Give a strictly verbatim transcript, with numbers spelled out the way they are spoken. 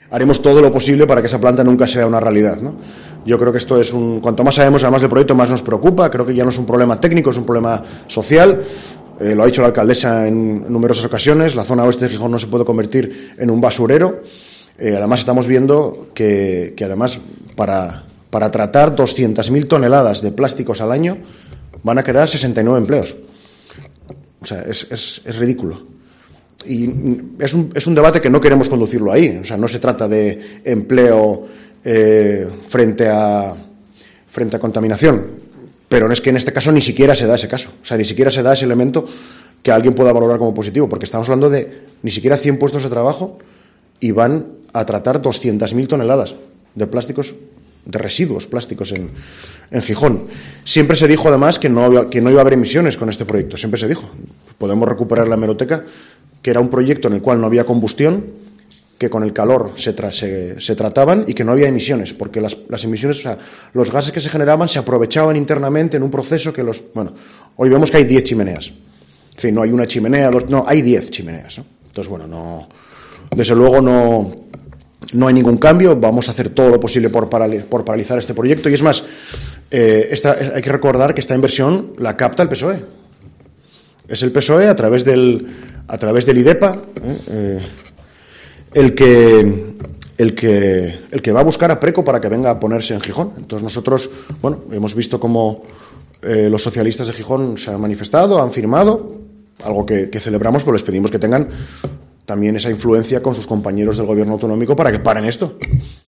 haremos todo lo posible para que esa planta nunca sea una realidad, ¿no? Yo creo que esto es un... Cuanto más sabemos además del proyecto, más nos preocupa. Creo que ya no es un problema técnico, es un problema social. Eh, lo ha dicho la alcaldesa en numerosas ocasiones. La zona oeste de Gijón no se puede convertir en un basurero. Eh, además, estamos viendo que, que además, para, para tratar doscientas mil toneladas de plásticos al año, van a crear sesenta y nueve empleos. O sea, es, es, es ridículo. Y es un, es un debate que no queremos conducirlo ahí. O sea, no se trata de empleo eh, frente a, frente a contaminación. Pero es que en este caso ni siquiera se da ese caso. O sea, ni siquiera se da ese elemento que alguien pueda valorar como positivo, porque estamos hablando de ni siquiera cien puestos de trabajo y van a tratar doscientas mil toneladas de plásticos, de residuos plásticos en, en Gijón. Siempre se dijo, además, que no, había, que no iba a haber emisiones con este proyecto. Siempre se dijo. Podemos recuperar la hemeroteca, que era un proyecto en el cual no había combustión, que con el calor se, tra se, se trataban y que no había emisiones, porque las, las emisiones, o sea, los gases que se generaban se aprovechaban internamente en un proceso que los... Bueno, hoy vemos que hay diez chimeneas. Es decir, no hay una chimenea, los, no, hay diez chimeneas, ¿no? Entonces, bueno, no... Desde luego no, no hay ningún cambio. Vamos a hacer todo lo posible por, paral por paralizar este proyecto. Y es más, eh, esta, hay que recordar que esta inversión la capta el P S O E. Es el P S O E a través del, a través del IDEPA eh, eh, el, que, el, que, el que va a buscar a Preco para que venga a ponerse en Gijón. Entonces nosotros, bueno, hemos visto cómo eh, los socialistas de Gijón se han manifestado, han firmado, algo que, que celebramos, pero les pedimos que tengan también esa influencia con sus compañeros del gobierno autonómico para que paren esto.